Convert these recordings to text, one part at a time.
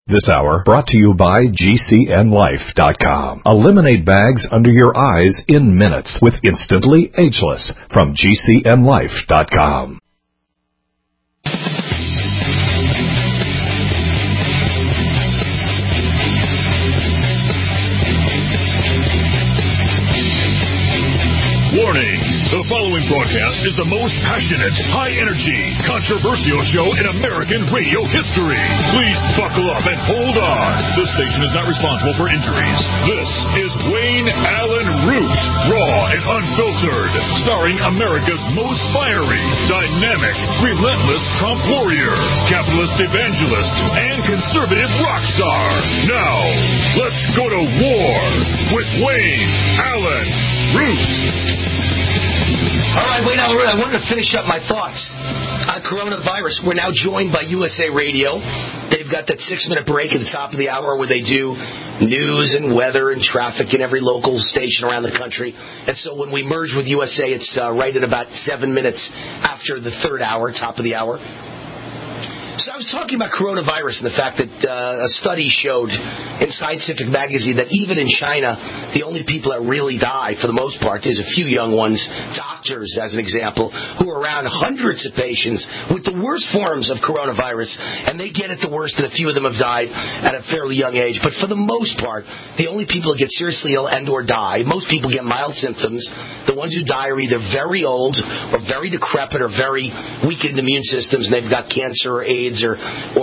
This hour brought to you by GCNLife.com. Eliminate bags under your eyes in minutes with Instantly Ageless from GCNLife.com. Warning. The following broadcast is the most passionate, high-energy, controversial show in American radio history. Please buckle up and hold on. This station is not responsible for injuries. This is Wayne Allen Root, raw and unfiltered, starring America's most fiery, dynamic, relentless Trump warrior, capitalist evangelist, and conservative rock star. Now, let's go to war with Wayne Allen Root. All right, wait, now, I wanted to finish up my thoughts on coronavirus. We're now joined by USA Radio. They've got that 6-minute break at the top of the hour where they do news and weather and traffic in every local station around the country. And so when we merge with USA, it's right at about 7 minutes after the third hour, top of the hour. So I was talking about coronavirus and the fact that a study showed in Scientific Magazine that even in China, the only people that really die, for the most part, is a few young ones, doctors, as an example, who are around hundreds of patients with the worst forms of coronavirus, and they get it the worst, and a few of them have died at a fairly young age. But for the most part, the only people who get seriously ill and or die, most people get mild symptoms. The ones who die are either very old or very decrepit or very weakened immune systems, and they've got cancer or AIDS or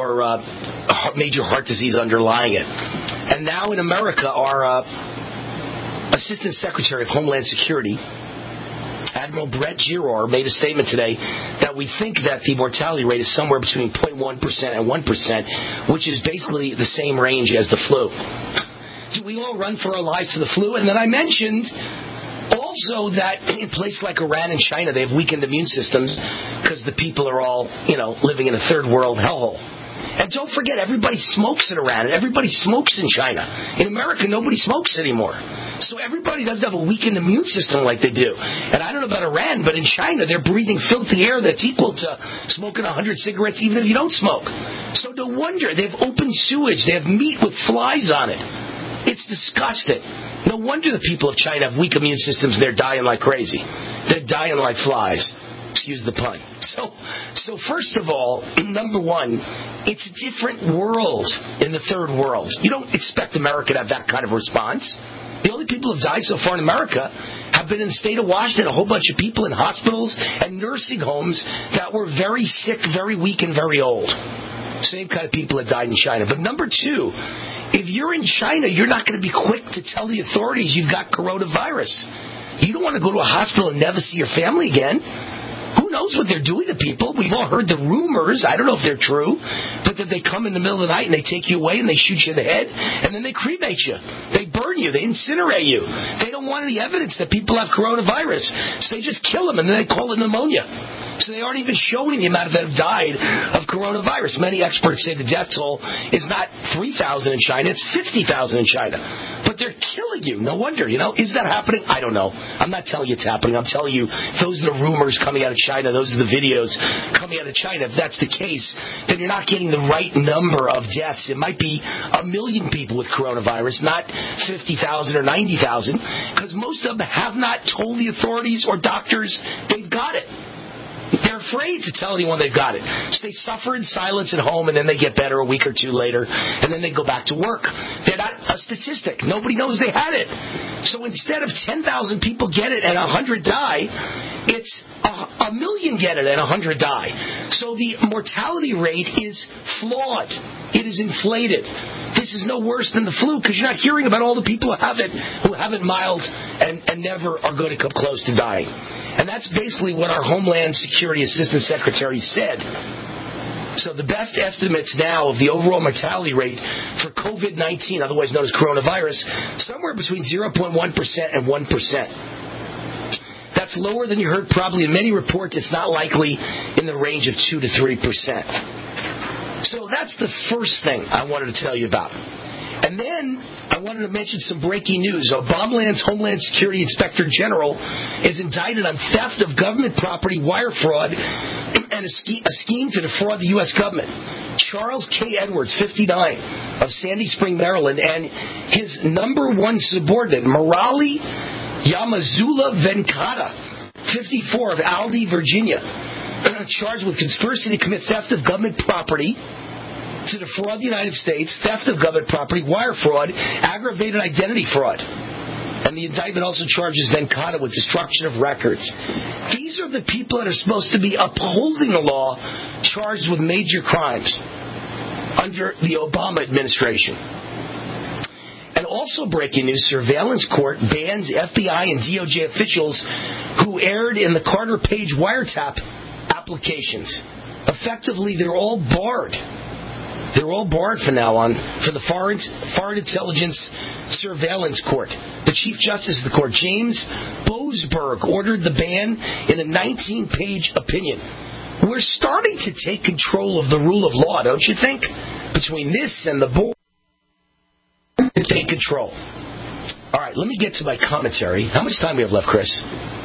major heart disease underlying it. And now in America, our Assistant Secretary of Homeland Security, Admiral Brett Giroir, made a statement today that we think that the mortality rate is somewhere between 0.1% and 1%, which is basically the same range as the flu. Do we all run for our lives to the flu? And then I mentioned also that in places like Iran and China, they have weakened immune systems because the people are all, living in a third world hellhole. And don't forget, everybody smokes in Iran and everybody smokes in China. In America, nobody smokes anymore. So everybody doesn't have a weakened immune system like they do. And I don't know about Iran, but in China, they're breathing filthy air that's equal to smoking 100 cigarettes even if you don't smoke. So no wonder. They have open sewage. They have meat with flies on it. It's disgusting. No wonder the people of China have weak immune systems. They're dying like crazy. They're dying like flies. Excuse the pun. So first of all, number one, it's a different world in the third world. You don't expect America to have that kind of response. The only people who have died so far in America have been in the state of Washington, a whole bunch of people in hospitals and nursing homes that were very sick, very weak, and very old. Same kind of people that died in China. But number two, if you're in China, you're not going to be quick to tell the authorities you've got coronavirus. You don't want to go to a hospital and never see your family again. Who knows what they're doing to people? We've all heard the rumors. I don't know if they're true, but that they come in the middle of the night and they take you away and they shoot you in the head and then they cremate you. They burn you. They incinerate you. They don't want any evidence that people have coronavirus, so they just kill them and then they call it pneumonia. So they aren't even showing the amount that have died of coronavirus. Many experts say the death toll is not 3,000 in China, it's 50,000 in China. But they're killing you. No wonder, Is that happening? I don't know. I'm not telling you it's happening. I'm telling you those are the rumors coming out of China. Those are the videos coming out of China. If that's the case, then you're not getting the right number of deaths. It might be 1 million people with coronavirus, not 50,000 or 90,000, because most of them have not told the authorities or doctors they've got it. They're afraid to tell anyone they've got it. So they suffer in silence at home, and then they get better a week or two later, and then they go back to work. They're not a statistic. Nobody knows they had it. So instead of 10,000 people get it and 100 die, it's 1 million get it and 100 die. So the mortality rate is flawed. It is inflated. This is no worse than the flu because you're not hearing about all the people who have it mild and never are going to come close to dying. And that's basically what our Homeland Security Assistant Secretary said. So the best estimates now of the overall mortality rate for COVID-19, otherwise known as coronavirus, somewhere between 0.1% and 1%. That's lower than you heard probably in many reports. It's not likely in the range of 2 to 3%. So that's the first thing I wanted to tell you about. And then I wanted to mention some breaking news. Obamaland's Homeland Security Inspector General is indicted on theft of government property, wire fraud, and a scheme to defraud the U.S. government. Charles K. Edwards, 59, of Sandy Spring, Maryland, and his number one subordinate, Murali Yamazula Venkata, 54, of Aldie, Virginia, charged with conspiracy to commit theft of government property, to defraud the United States, theft of government property, wire fraud, aggravated identity fraud. And the indictment also charges Venkata with destruction of records. These are the people that are supposed to be upholding the law, charged with major crimes under the Obama administration. And also breaking news, surveillance court bans FBI and DOJ officials who erred in the Carter Page wiretap applications. Effectively, they're all barred. They're all barred from now on for the Foreign Intelligence Surveillance Court. The Chief Justice of the Court, James Boasberg, ordered the ban in a 19-page opinion. We're starting to take control of the rule of law, don't you think? Between this and the board, to take control. All right, let me get to my commentary. How much time do we have left, Chris?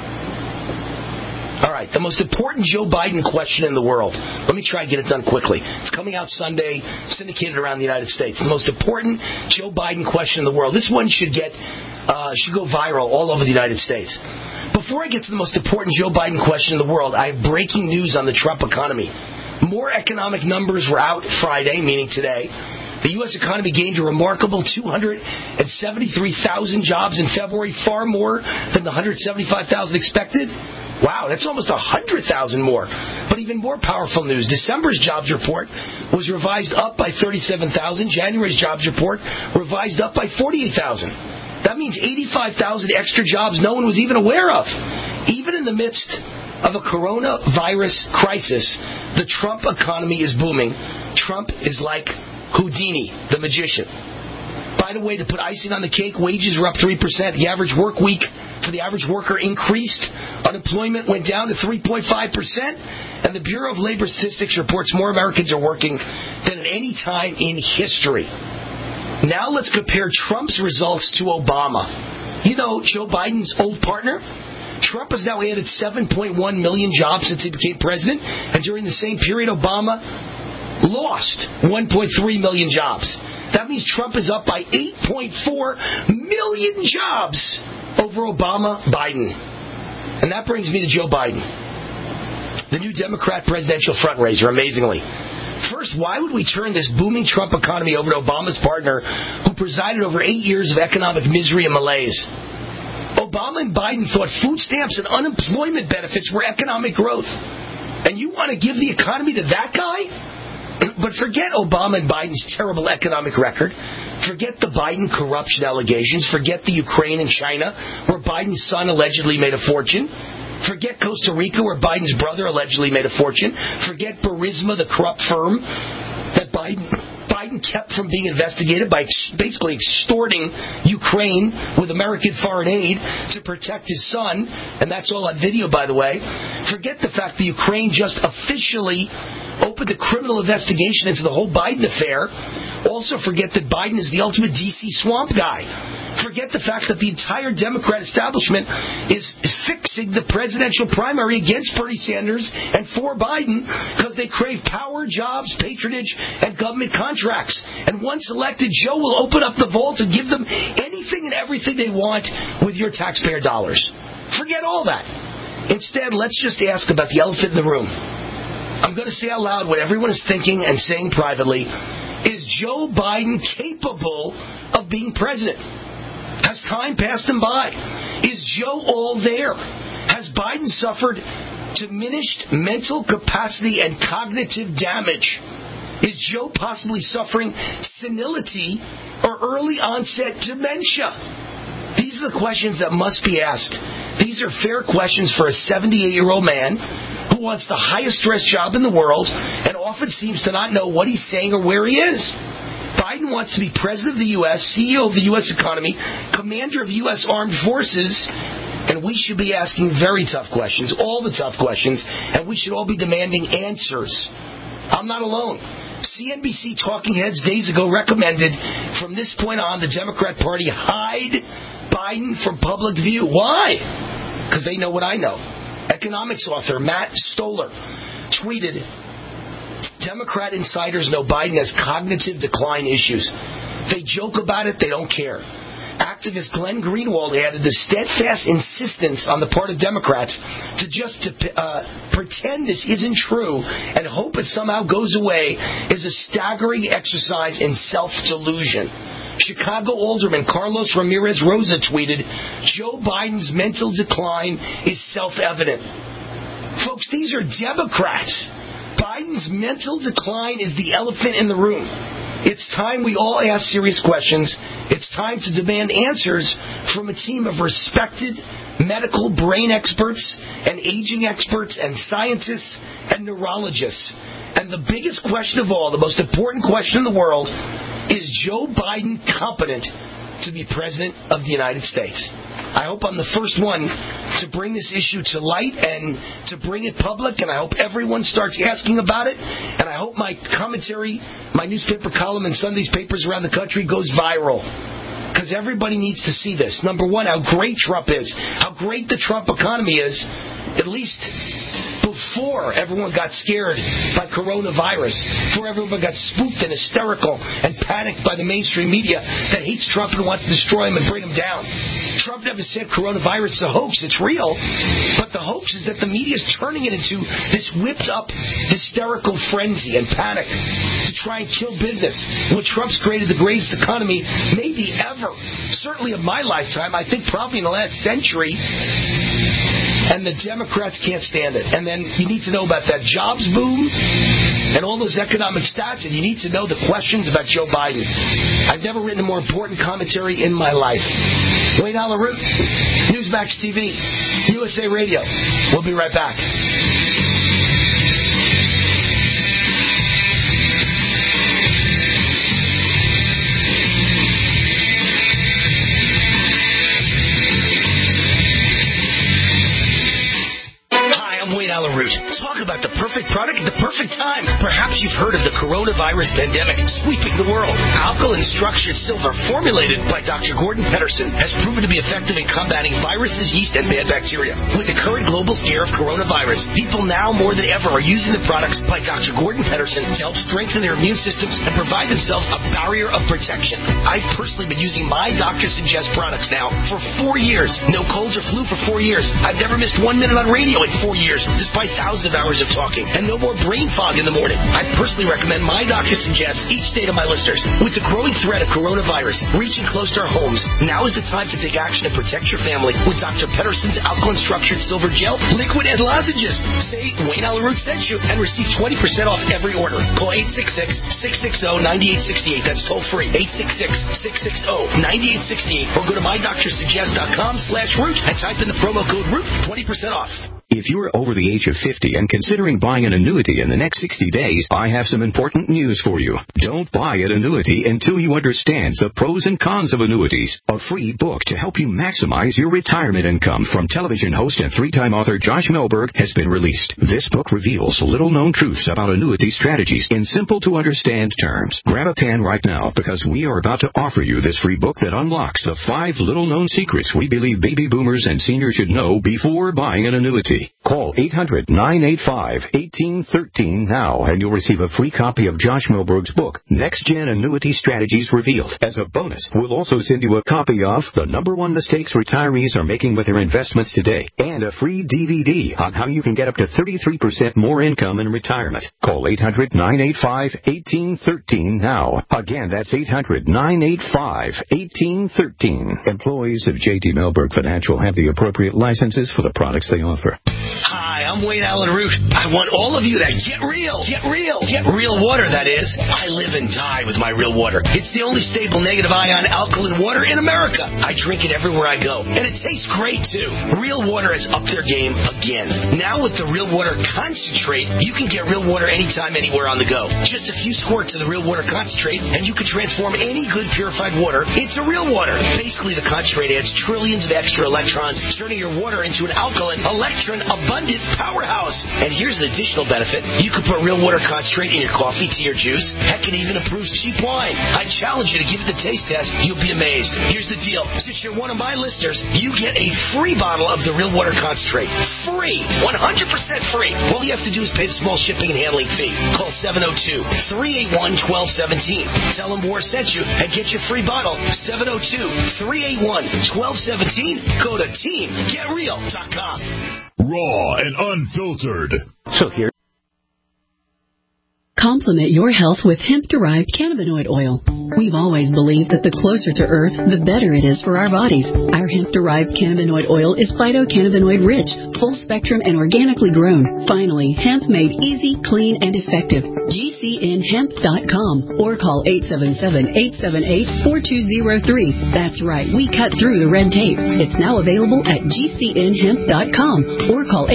All right, the most important Joe Biden question in the world. Let me try and get it done quickly. It's coming out Sunday, syndicated around the United States. The most important Joe Biden question in the world. This one should go viral all over the United States. Before I get to the most important Joe Biden question in the world, I have breaking news on the Trump economy. More economic numbers were out Friday, meaning today. The U.S. economy gained a remarkable 273,000 jobs in February, far more than the 175,000 expected. Wow, that's almost 100,000 more. But even more powerful news, December's jobs report was revised up by 37,000. January's jobs report revised up by 48,000. That means 85,000 extra jobs no one was even aware of. Even in the midst of a coronavirus crisis, the Trump economy is booming. Trump is like Houdini, the magician. By the way, to put icing on the cake, wages were up 3%. The average work week for the average worker increased. Unemployment went down to 3.5%. And the Bureau of Labor Statistics reports more Americans are working than at any time in history. Now let's compare Trump's results to Obama. You know, Joe Biden's old partner? Trump has now added 7.1 million jobs since he became president. And during the same period, Obama lost 1.3 million jobs. That means Trump is up by 8.4 million jobs over Obama-Biden. And that brings me to Joe Biden, the new Democrat presidential front-raiser, amazingly. First, why would we turn this booming Trump economy over to Obama's partner, who presided over 8 years of economic misery and malaise? Obama and Biden thought food stamps and unemployment benefits were economic growth. And you want to give the economy to that guy? But forget Obama and Biden's terrible economic record. Forget the Biden corruption allegations. Forget the Ukraine and China, where Biden's son allegedly made a fortune. Forget Costa Rica, where Biden's brother allegedly made a fortune. Forget Burisma, the corrupt firm that Biden kept from being investigated by basically extorting Ukraine with American foreign aid to protect his son. And that's all on video, by the way. Forget the fact that Ukraine just officially opened a criminal investigation into the whole Biden affair. Also forget that Biden is the ultimate D.C. swamp guy. Forget the fact that the entire Democrat establishment is fixing the presidential primary against Bernie Sanders and for Biden because they crave power, jobs, patronage, and government contracts. And once elected, Joe will open up the vault and give them anything and everything they want with your taxpayer dollars. Forget all that. Instead, let's just ask about the elephant in the room. I'm going to say out loud what everyone is thinking and saying privately. Is Joe Biden capable of being president? Has time passed him by? Is Joe all there? Has Biden suffered diminished mental capacity and cognitive damage? Is Joe possibly suffering senility or early onset dementia? These are the questions that must be asked. These are fair questions for a 78-year-old man who wants the highest stress job in the world and often seems to not know what he's saying or where he is. Biden wants to be president of the U.S., CEO of the U.S. economy, commander of U.S. armed forces, and we should be asking very tough questions, all the tough questions, and we should all be demanding answers. I'm not alone. CNBC talking heads days ago recommended from this point on the Democrat Party hide Biden from public view. Why? Because they know what I know. Economics author Matt Stoller tweeted, Democrat insiders know Biden has cognitive decline issues. They joke about it, they don't care. Activist Glenn Greenwald added the steadfast insistence on the part of Democrats to pretend this isn't true and hope it somehow goes away is a staggering exercise in self-delusion. Chicago Alderman Carlos Ramirez Rosa tweeted, Joe Biden's mental decline is self-evident. Folks, these are Democrats. Biden's mental decline is the elephant in the room. It's time we all ask serious questions. It's time to demand answers from a team of respected medical brain experts and aging experts and scientists and neurologists. And the biggest question of all, the most important question in the world, is Joe Biden competent to be president of the United States? I hope I'm the first one to bring this issue to light and to bring it public, and I hope everyone starts asking about it, and I hope my commentary, my newspaper column in Sunday's papers around the country goes viral, because everybody needs to see this. Number one, how great Trump is, how great the Trump economy is, at least before everyone got scared by coronavirus, before everyone got spooked and hysterical and panicked by the mainstream media that hates Trump and wants to destroy him and bring him down. Trump never said coronavirus is a hoax. It's real. But the hoax is that the media is turning it into this whipped-up hysterical frenzy and panic to try and kill business. When Trump's created the greatest economy maybe ever, certainly of my lifetime, I think probably in the last century, and the Democrats can't stand it. And then you need to know about that jobs boom and all those economic stats, and you need to know the questions about Joe Biden. I've never written a more important commentary in my life. Wayne Allyn Root, Newsmax TV, USA Radio. We'll be right back. Wayne Allyn Root. Talk about the perfect product at the perfect time. Perhaps you've heard of the coronavirus pandemic sweeping the world. Alkaline structured silver, formulated by Dr. Gordon Pedersen, has proven to be effective in combating viruses, yeast, and bad bacteria. With the current global scare of coronavirus, people now more than ever are using the products by Dr. Gordon Pedersen to help strengthen their immune systems and provide themselves a barrier of protection. I've personally been using my Dr. Suggest products now for 4 years. No colds or flu for 4 years. I've never missed 1 minute on radio in 4 years, despite thousands of hours of talking, and no more brain fog in the morning. I personally recommend my Dr. Suggest each day to my listeners. With the growing threat of coronavirus reaching close to our homes, now is the time to take action and protect your family with Dr. Pedersen's alkaline structured silver gel, liquid, and lozenges. Say Wayne Allyn Root sent you and receive 20% off every order. Call 866-660-9868. That's toll free. 866-660-9868. Or go to mydrsuggest.com/root and type in the promo code ROOT, 20% off. If you're over the age of 50 and considering buying an annuity in the next 60 days, I have some important news for you. Don't buy an annuity until you understand the pros and cons of annuities. A free book to help you maximize your retirement income from television host and 3-time author Josh Melberg has been released. This book reveals little-known truths about annuity strategies in simple-to-understand terms. Grab a pen right now, because we are about to offer you this free book that unlocks the 5 little-known secrets we believe baby boomers and seniors should know before buying an annuity. Call 800-985-1813 now, and you'll receive a free copy of Josh Melberg's book, Next Gen Annuity Strategies Revealed. As a bonus, we'll also send you a copy of The #1 Mistakes Retirees Are Making with Their Investments Today, and a free DVD on how you can get up to 33% more income in retirement. Call 800-985-1813 now. Again, that's 800-985-1813. Employees of J.D. Melberg Financial have the appropriate licenses for the products they offer. Hi, I'm Wayne Allyn Root. I want all of you to get real. Get real. Get real water, that is. I live and die with my real water. It's the only stable negative ion alkaline water in America. I drink it everywhere I go. And it tastes great, too. Real water has upped their game again. Now with the Real Water Concentrate, you can get real water anytime, anywhere on the go. Just a few squirts of the Real Water Concentrate, and you can transform any good purified water into real water. Basically, the concentrate adds trillions of extra electrons, turning your water into an alkaline, electron-abundant powerhouse. And here's an additional benefit. You can put real water concentrate in your coffee, tea, or juice. Heck, it even improves cheap wine. I challenge you to give it the taste test. You'll be amazed. Here's the deal. Since you're one of my listeners, you get a free bottle of the real water concentrate. Free. 100% free. All you have to do is pay the small shipping and handling fee. Call 702-381-1217. Tell them War sent you and get your free bottle. 702-381-1217. Go to teamgetreal.com. Raw and unfiltered. So here. Complement your health with hemp-derived cannabinoid oil. We've always believed that the closer to Earth, the better it is for our bodies. Our hemp-derived cannabinoid oil is phytocannabinoid-rich, full-spectrum, and organically grown. Finally, hemp made easy, clean, and effective. GCNhemp.com or call 877-878-4203. That's right, we cut through the red tape. It's now available at GCNhemp.com or call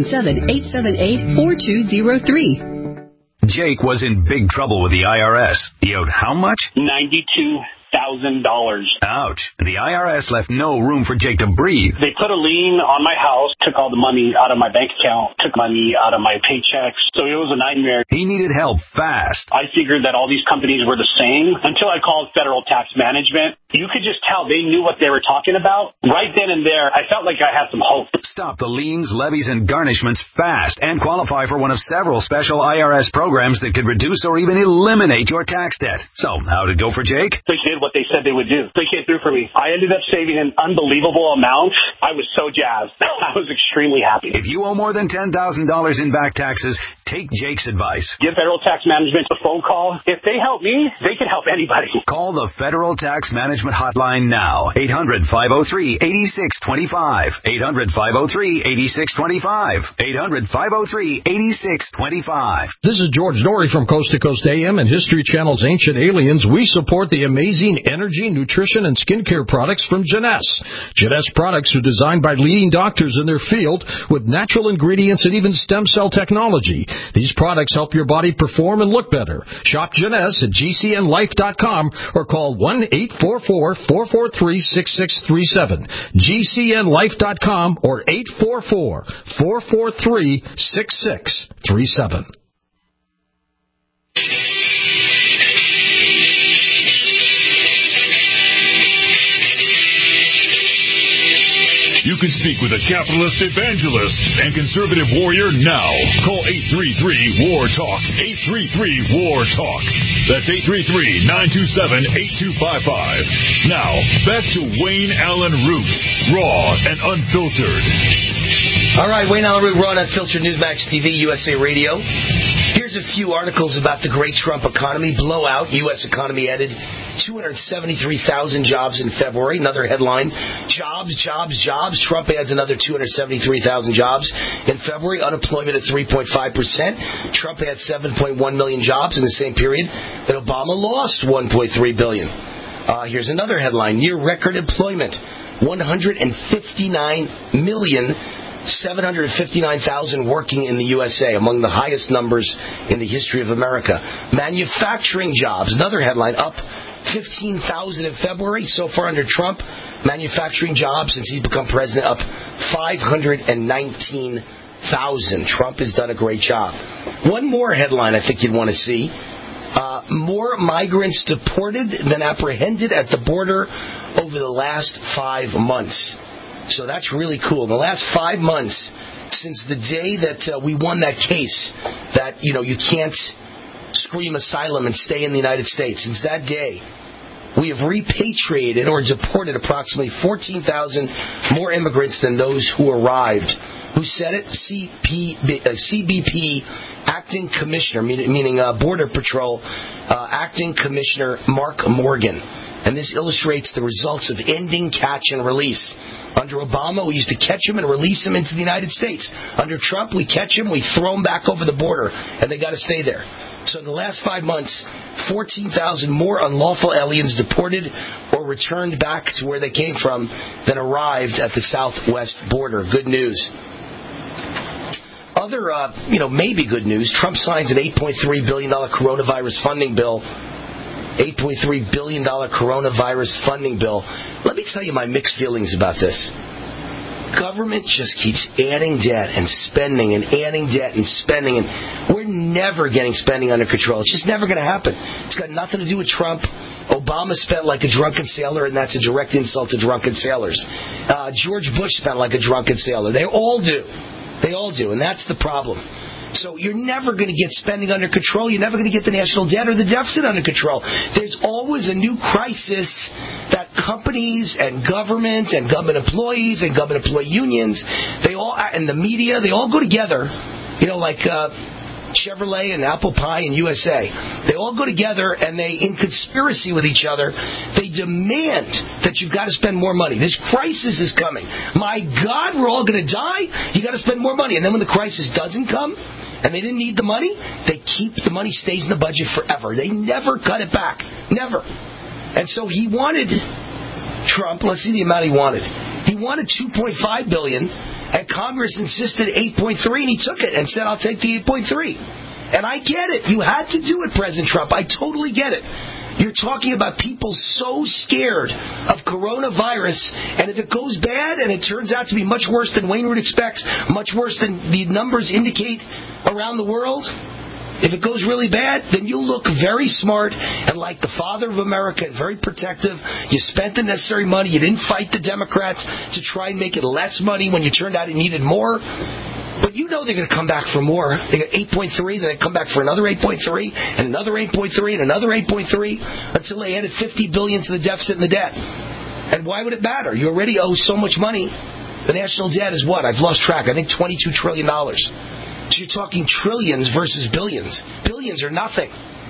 877-878-4203. Jake was in big trouble with the IRS. He owed how much? $92,000. Ouch. The IRS left no room for Jake to breathe. They put a lien on my house, took all the money out of my bank account, took money out of my paychecks. So it was a nightmare. He needed help fast. I figured that all these companies were the same until I called Federal Tax Management. You could just tell they knew what they were talking about. Right then and there, I felt like I had some hope. Stop the liens, levies, and garnishments fast and qualify for one of several special IRS programs that could reduce or even eliminate your tax debt. So, how'd it go for Jake? They did what they said they would do. They came through for me. I ended up saving an unbelievable amount. I was so jazzed. I was extremely happy. If you owe more than $10,000 in back taxes, take Jake's advice. Give Federal Tax Management a phone call. If they help me, they can help anybody. Call the Federal Tax Management Hotline now. 800-503-8625. 800-503-8625. 800-503-8625. This is George Norrie from Coast to Coast AM and History Channel's Ancient Aliens. We support the amazing energy, nutrition, and skincare products from Jeunesse. Jeunesse products are designed by leading doctors in their field with natural ingredients and even stem cell technology. These products help your body perform and look better. Shop Jeunesse at GCNlife.com or call 1-844-443-6637. GCNlife.com or 844-443-6637. You can speak with a capitalist evangelist and conservative warrior now. Call 833-WAR-TALK. 833-WAR-TALK. That's 833-927-8255. Now, back to Wayne Allen Root, raw and unfiltered. All right, Wayne Allen Root, raw and unfiltered, Newsmax TV, USA Radio. Here's a few articles about the great Trump economy. Blowout, U.S. economy added 273,000 jobs in February. Another headline, jobs. Trump adds another 273,000 jobs in February. Unemployment at 3.5%. Trump had 7.1 million jobs in the same period that Obama lost 1.3 billion. Here's another headline, near record employment. 159,759,000 working in the USA, among the highest numbers in the history of America. Manufacturing jobs, another headline, up 15,000 in February. So far under Trump, manufacturing jobs since he's become president up 519,000. Trump has done a great job. One more headline I think you'd want to see. More migrants deported than apprehended at the border over the last 5 months. So that's really cool. In the last 5 months, since the day that we won that case that, you can't scream asylum and stay in the United States, since that day, we have repatriated or deported approximately 14,000 more immigrants than those who arrived. Who said it? CBP Acting Commissioner, meaning Border Patrol Acting Commissioner Mark Morgan. And this illustrates the results of ending catch and release. Under Obama, we used to catch them and release them into the United States. Under Trump, we catch them, we throw them back over the border, and they got to stay there. So in the last 5 months, 14,000 more unlawful aliens deported or returned back to where they came from than arrived at the southwest border. Good news. Other, maybe good news, Trump signs an $8.3 billion coronavirus funding bill. $8.3 billion coronavirus funding bill. Let me tell you my mixed feelings about this. government just keeps adding debt and spending and adding debt and spending, and we're never getting spending under control. It's just never going to happen. It's got nothing to do with Trump. Obama spent like a drunken sailor, and that's a direct insult to drunken sailors. George Bush spent like a drunken sailor. They all do. They all do, and that's the problem. So you're never going to get spending under control. You're never going to get the national debt or the deficit under control. There's always a new crisis that companies and government employees and government employee unions, they all, and the media, they all go together, like Chevrolet and Apple Pie and USA. They all go together and they, in conspiracy with each other, they demand that you've got to spend more money. This crisis is coming. My God, we're all going to die. You got to spend more money. And then when the crisis doesn't come, and they didn't need the money, the money stays in the budget forever. They never cut it back. Never. And so he wanted, Trump, let's see the amount he wanted. He wanted $2.5 billion, and Congress insisted $8.3, and he took it and said, I'll take the $8.3. And I get it. You had to do it, President Trump. I totally get it. You're talking about people so scared of coronavirus, and if it goes bad and it turns out to be much worse than Wayne Root expects, much worse than the numbers indicate around the world, if it goes really bad, then you look very smart and like the father of America and very protective. You spent the necessary money. You didn't fight the Democrats to try and make it less money when you turned out it needed more. But you know they're going to come back for more. They got 8.3, then they come back for another 8.3, and another 8.3, and another 8.3, until they added $50 billion to the deficit and the debt. And why would it matter? You already owe so much money. The national debt is what? I've lost track. I think $22 trillion. So you're talking trillions versus billions. Billions are nothing.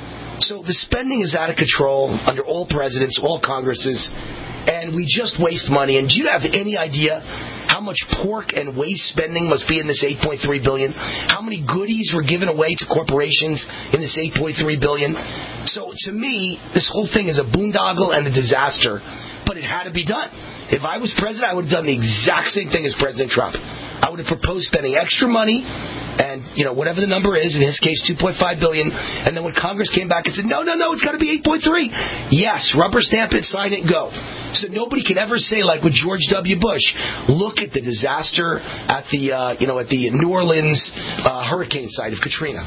So the spending is out of control under all presidents, all Congresses, and we just waste money. And do you have any idea how much pork and waste spending must be in this $8.3 billion? How many goodies were given away to corporations in this $8.3 billion? So to me, this whole thing is a boondoggle and a disaster, but it had to be done. If I was president, I would have done the exact same thing as President Trump. I would have proposed spending extra money, and whatever the number is, in his case $2.5 billion, and then when Congress came back and said, no, it's got to be 8.3, yes, rubber stamp it, sign it, go. So nobody can ever say, like with George W. Bush, look at the disaster at the at the New Orleans hurricane site of Katrina.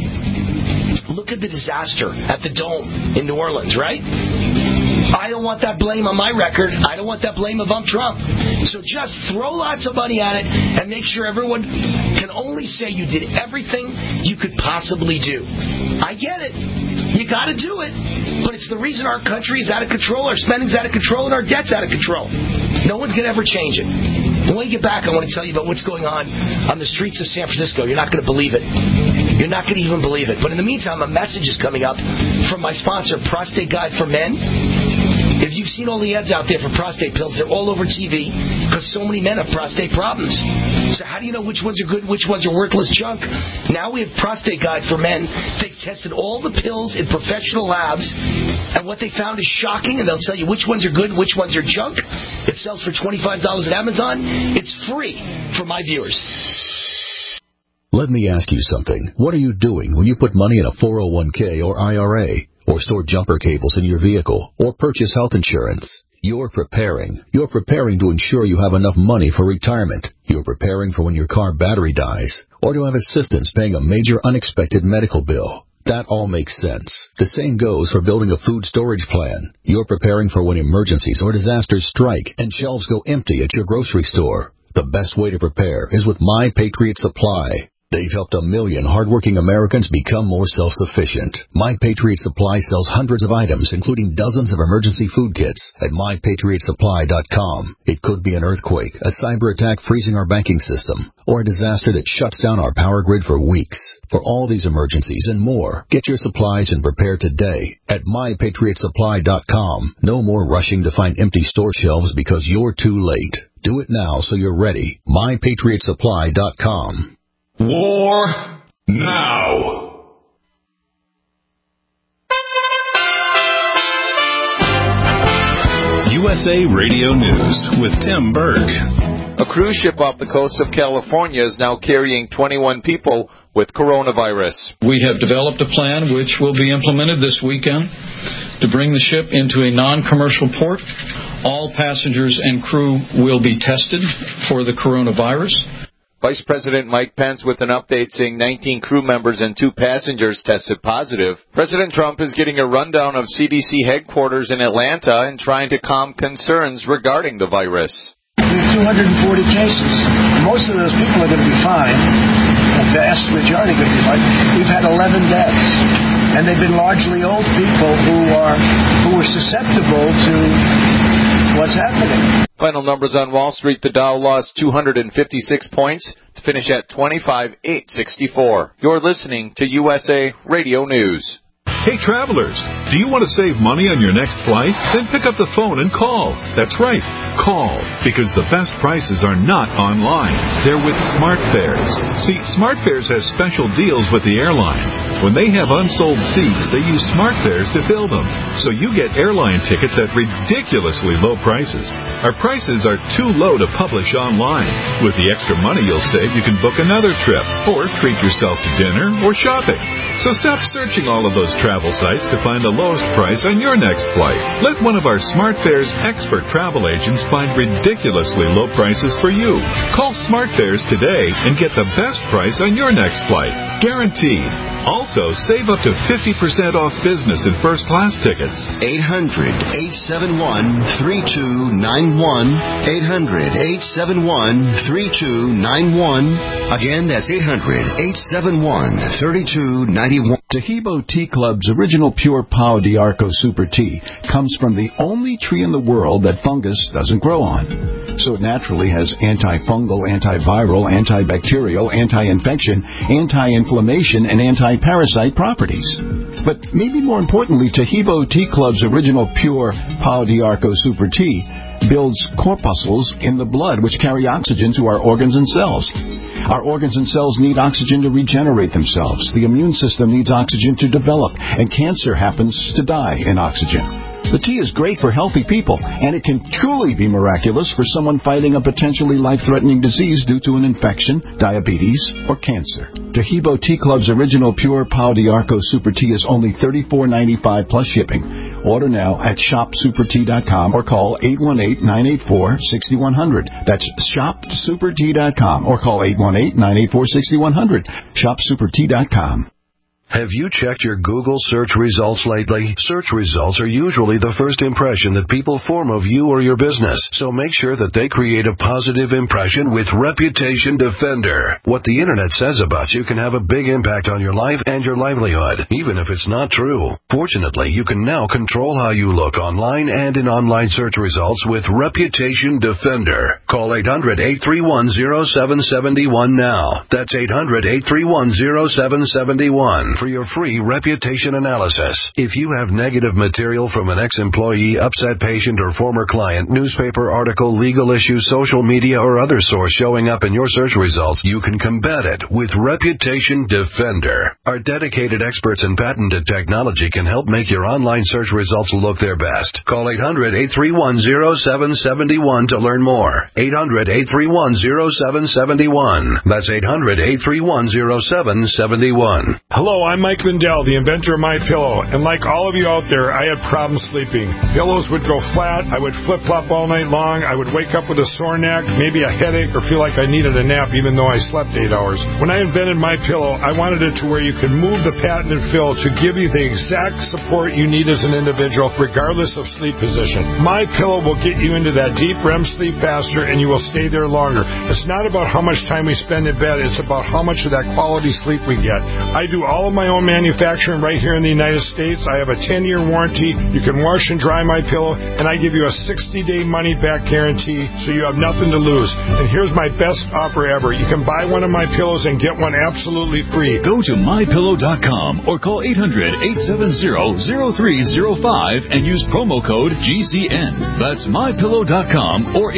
Look at the disaster at the Dome in New Orleans, right? I don't want that blame on my record. I don't want that blame if I'm Trump. So just throw lots of money at it and make sure everyone can only say you did everything you could possibly do. I get it. You got to do it. But it's the reason our country is out of control, our spending's out of control, and our debt's out of control. No one's going to ever change it. When we get back, I want to tell you about what's going on the streets of San Francisco. You're not going to believe it. You're not going to even believe it. But in the meantime, a message is coming up from my sponsor, Prostate Guide for Men. If you've seen all the ads out there for prostate pills, they're all over TV because so many men have prostate problems. So how do you know which ones are good, which ones are worthless junk? Now we have Prostate Guide for Men. They've tested all the pills in professional labs, and what they found is shocking, and they'll tell you which ones are good, which ones are junk. It sells for $25 at Amazon. It's free for my viewers. Let me ask you something. What are you doing when you put money in a 401k or IRA, or store jumper cables in your vehicle, or purchase health insurance? You're preparing. You're preparing to ensure you have enough money for retirement. You're preparing for when your car battery dies, or to have assistance paying a major unexpected medical bill. That all makes sense. The same goes for building a food storage plan. You're preparing for when emergencies or disasters strike and shelves go empty at your grocery store. The best way to prepare is with My Patriot Supply. They've helped 1 million hardworking Americans become more self-sufficient. My Patriot Supply sells hundreds of items, including dozens of emergency food kits at MyPatriotSupply.com. It could be an earthquake, a cyber attack freezing our banking system, or a disaster that shuts down our power grid for weeks. For all these emergencies and more, get your supplies and prepare today at MyPatriotSupply.com. No more rushing to find empty store shelves because you're too late. Do it now so you're ready. MyPatriotSupply.com. War now. USA Radio News with Tim Berg. A cruise ship off the coast of California is now carrying 21 people with coronavirus. We have developed a plan which will be implemented this weekend to bring the ship into a non-commercial port all passengers and crew will be tested for the coronavirus. Vice President Mike Pence with an update saying 19 crew members and 2 passengers tested positive. President Trump is getting a rundown of CDC headquarters in Atlanta and trying to calm concerns regarding the virus. We have 240 cases. Most of those people are going to be fine. A vast majority are going to be fine. We've had 11 deaths. And they've been largely old people who were susceptible to what's happening. Final numbers on Wall Street. The Dow lost 256 points to finish at 25,864. You're listening to USA Radio News. Hey, travelers, do you want to save money on your next flight? Then pick up the phone and call. That's right, call, because the best prices are not online. They're with SmartFares. See, SmartFares has special deals with the airlines. When they have unsold seats, they use SmartFares to fill them. So you get airline tickets at ridiculously low prices. Our prices are too low to publish online. With the extra money you'll save, you can book another trip or treat yourself to dinner or shopping. So stop searching all of those travel sites to find the lowest price on your next flight. Let one of our SmartFares expert travel agents find ridiculously low prices for you. Call SmartFares today and get the best price on your next flight. Guaranteed. Also, save up to 50% off business and first-class tickets. 800-871-3291. 800-871-3291. Again, that's 800-871-3291. Taheebo Tea Club's original pure Pau d'Arco Super Tea comes from the only tree in the world that fungus doesn't grow on. So it naturally has antifungal, antiviral, antibacterial, anti-infection, anti-inflammation, and anti-parasite properties. But maybe more importantly, Taheebo Tea Club's original pure Pau d'Arco Super Tea builds corpuscles in the blood which carry oxygen to our organs and cells. Our organs and cells need oxygen to regenerate themselves. The immune system needs oxygen to develop, and cancer happens to die in oxygen. The tea is great for healthy people, and it can truly be miraculous for someone fighting a potentially life-threatening disease due to an infection, diabetes, or cancer. Taheebo Tea Club's original pure Pau d'Arco Super Tea is only $34.95 plus shipping. Order now at shopsupertea.com or call 818-984-6100. That's shopsupertea.com or call 818-984-6100. Shopsupertea.com. Have you checked your Google search results lately? Search results are usually the first impression that people form of you or your business, so make sure that they create a positive impression with Reputation Defender. What the internet says about you can have a big impact on your life and your livelihood, even if it's not true. Fortunately, you can now control how you look online and in online search results with Reputation Defender. Call 800-831-0771 now. That's 800-831-0771. For your free reputation analysis. If you have negative material from an ex-employee, upset patient, or former client, newspaper article, legal issue, social media, or other source showing up in your search results, you can combat it with Reputation Defender. Our dedicated experts in patented technology can help make your online search results look their best. Call 800-831-0771 to learn more. 800-831-0771. That's 800-831-0771. Hello, I'm Mike Lindell, the inventor of MyPillow, and like all of you out there, I had problems sleeping. Pillows would go flat, I would flip-flop all night long, I would wake up with a sore neck, maybe a headache, or feel like I needed a nap even though I slept 8 hours. When I invented MyPillow, I wanted it to where you could move the patented fill to give you the exact support you need as an individual, regardless of sleep position. MyPillow will get you into that deep REM sleep faster, and you will stay there longer. It's not about how much time we spend in bed, it's about how much of that quality sleep we get. I do all of my own manufacturing right here in the United States. I have a 10-year warranty. You can wash and dry my pillow, and I give you a 60-day money-back guarantee, so you have nothing to lose. And here's my best offer ever. You can buy one of my pillows and get one absolutely free. Go to MyPillow.com or call 800-870-0305 and use promo code GCN. That's MyPillow.com or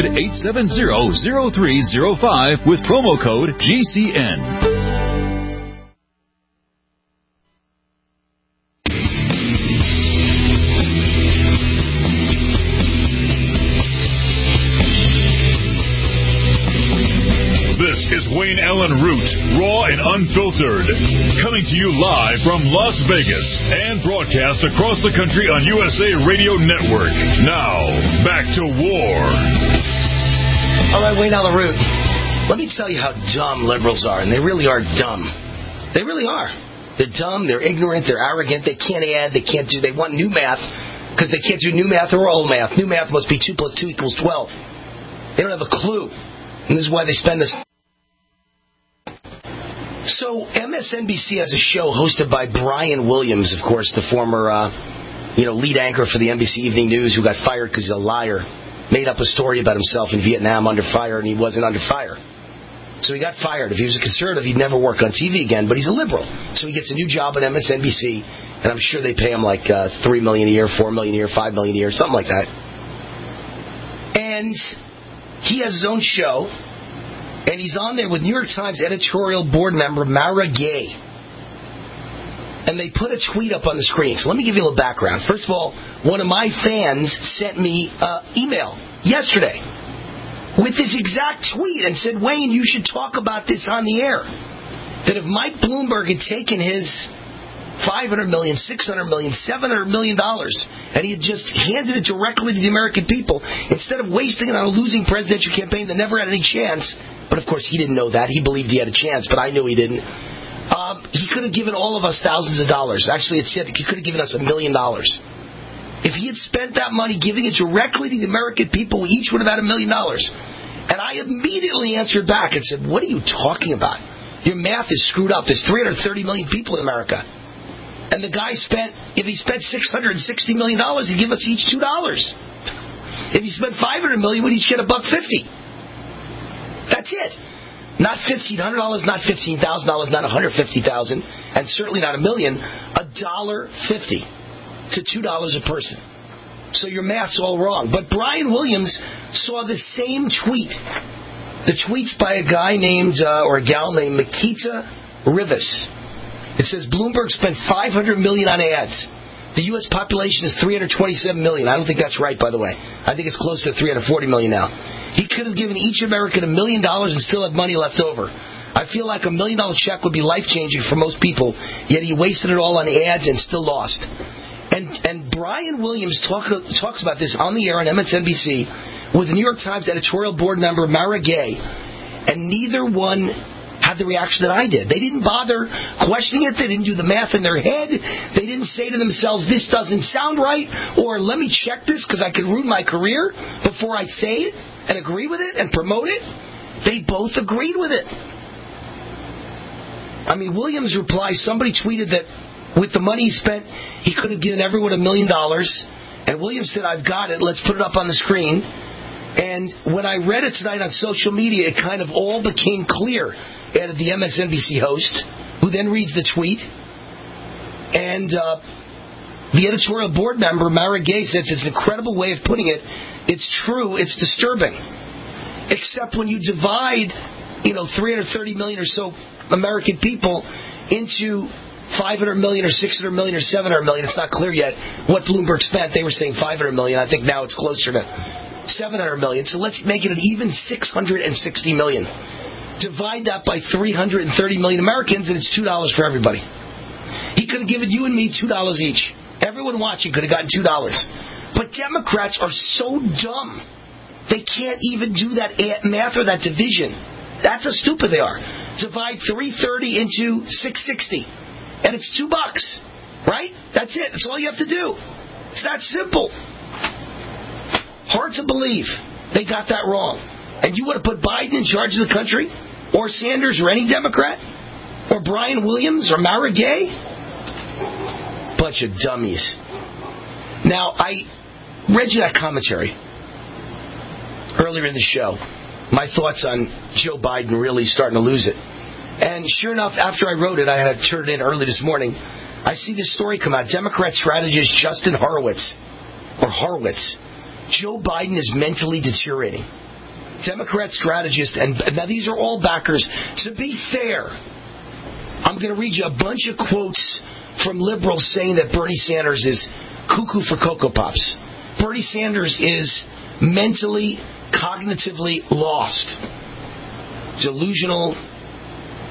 800-870-0305 with promo code GCN. Wayne Allen Root, raw and unfiltered. Coming to you live from Las Vegas and broadcast across the country on USA Radio Network. Now, back to war. All right, Wayne Allen Root. Let me tell you how dumb liberals are, and they really are dumb. They really are. They're dumb, they're ignorant, they're arrogant, they can't add, they want new math, because they can't do new math or old math. New math must be 2 plus 2 equals 12. They don't have a clue. And this is why they spend this. So MSNBC has a show hosted by Brian Williams, of course, the former lead anchor for the NBC Evening News, who got fired because he's a liar. Made up a story about himself in Vietnam under fire, and he wasn't under fire. So he got fired. If he was a conservative, he'd never work on TV again, but he's a liberal. So he gets a new job at MSNBC, and I'm sure they pay him like $3 million a year, $4 million a year, $5 million a year, something like that. And he has his own show, and he's on there with New York Times editorial board member Mara Gay. And they put a tweet up on the screen. So let me give you a little background. First of all, one of my fans sent me an email yesterday with this exact tweet and said, Wayne, you should talk about this on the air. That if Mike Bloomberg had taken his $500 million, $600 million, $700 million, and he had just handed it directly to the American people, instead of wasting it on a losing presidential campaign that never had any chance, but of course he didn't know that. He believed he had a chance, but I knew he didn't. He could have given all of us thousands of dollars. Actually, it said he could have given us $1 million. If he had spent that money giving it directly to the American people, we each would have had $1 million. And I immediately answered back and said, what are you talking about? Your math is screwed up. There's 330 million people in America. And the guy if he spent $660 million, he'd give us each $2. If he spent $500 million, we'd each get $1.50. That's it. Not $1,500, not $15,000, not $150,000, and certainly not $1 million. $1.50 to $2 a person. So your math's all wrong. But Brian Williams saw the same tweet. The tweet's by a guy named, or a gal named Makita Rivas. It says Bloomberg spent $500 million on ads. The U.S. population is 327 million. I don't think that's right, by the way. I think it's close to 340 million now. He could have given each American $1 million and still had money left over. I feel like $1 million check would be life-changing for most people, yet he wasted it all on ads and still lost. And Brian Williams talks about this on the air on MSNBC with the New York Times editorial board member Mara Gay, and neither one had the reaction that I did. They didn't bother questioning it. They didn't do the math in their head. They didn't say to themselves, this doesn't sound right, or let me check this because I could ruin my career before I say it and agree with it and promote it. They both agreed with it. I mean, Williams replies, somebody tweeted that with the money he spent, he could have given everyone $1 million. And Williams said, I've got it. Let's put it up on the screen. And when I read it tonight on social media, it kind of all became clear. Added the MSNBC host, who then reads the tweet. And the editorial board member, Mara Gay, says it's an incredible way of putting it. It's true. It's disturbing. Except when you divide, 330 million or so American people into 500 million or 600 million or 700 million. It's not clear yet what Bloomberg spent. They were saying 500 million. I think now it's closer to 700 million. So let's make it an even 660 million. Divide that by 330 million Americans, and it's $2 for everybody. He could have given you and me $2 each. Everyone watching could have gotten $2. But Democrats are so dumb. They can't even do that math or that division. That's how stupid they are. Divide 330 into 660. And it's $2, right? That's it. That's all you have to do. It's that simple. Hard to believe they got that wrong. And you want to put Biden in charge of the country? Or Sanders or any Democrat? Or Brian Williams or Mara Gay? Bunch of dummies. Now, I read you that commentary earlier in the show. My thoughts on Joe Biden really starting to lose it. And sure enough, after I wrote it, I had to turn it in early this morning. I see this story come out. Democrat strategist Justin Horowitz. Joe Biden is mentally deteriorating. Democrat strategist, and now these are all backers. To be fair, I'm going to read you a bunch of quotes from liberals saying that Bernie Sanders is cuckoo for Cocoa Pops. Bernie Sanders is mentally, cognitively lost. Delusional,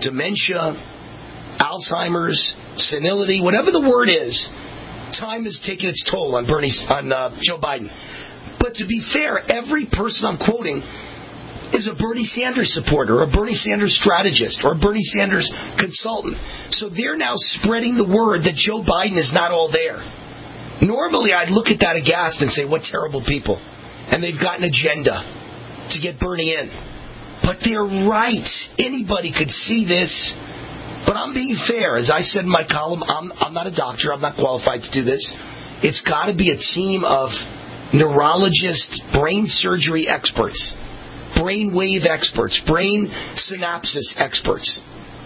dementia, Alzheimer's, senility, whatever the word is, time has taken its toll on Joe Biden. But to be fair, every person I'm quoting is a Bernie Sanders supporter, or a Bernie Sanders strategist, or a Bernie Sanders consultant. So they're now spreading the word that Joe Biden is not all there. Normally, I'd look at that aghast and say, what terrible people. And they've got an agenda to get Bernie in. But they're right. Anybody could see this. But I'm being fair. As I said in my column, I'm not a doctor. I'm not qualified to do this. It's got to be a team of neurologists, brain surgery experts, brain wave experts, brain synapses experts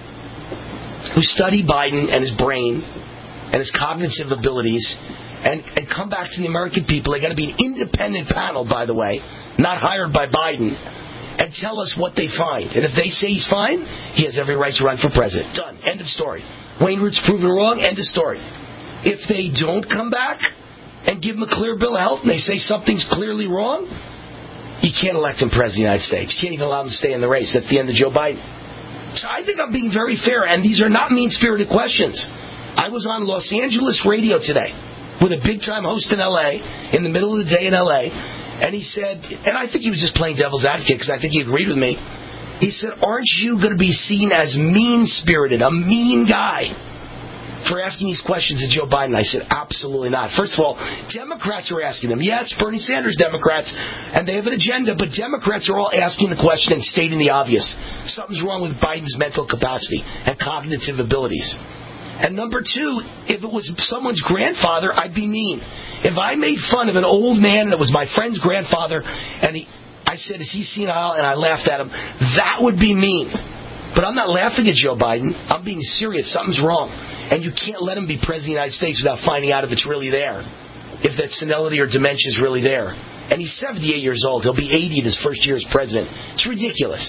who study Biden and his brain and his cognitive abilities and come back to the American people. They got to be an independent panel, by the way, not hired by Biden, and tell us what they find. And if they say he's fine, he has every right to run for president. Done. End of story. Wayne Root's proven wrong. End of story. If they don't come back and give him a clear bill of health and they say something's clearly wrong, you can't elect him president of the United States. You can't even allow him to stay in the race. That's the end of Joe Biden. So I think I'm being very fair, and these are not mean-spirited questions. I was on Los Angeles radio today with a big-time host in L.A., in the middle of the day in L.A., and he said, and I think he was just playing devil's advocate because I think he agreed with me, he said, aren't you going to be seen as mean-spirited, a mean guy, for asking these questions of Joe Biden? I said, absolutely not. First of all, Democrats are asking them. Yes, Bernie Sanders Democrats, and they have an agenda, but Democrats are all asking the question and stating the obvious. Something's wrong with Biden's mental capacity and cognitive abilities. And number two, if it was someone's grandfather, I'd be mean. If I made fun of an old man and it was my friend's grandfather, and I said, is he senile? And I laughed at him, that would be mean. But I'm not laughing at Joe Biden. I'm being serious. Something's wrong. And you can't let him be president of the United States without finding out if it's really there, if that senility or dementia is really there. And he's 78 years old. He'll be 80 in his first year as president. It's ridiculous.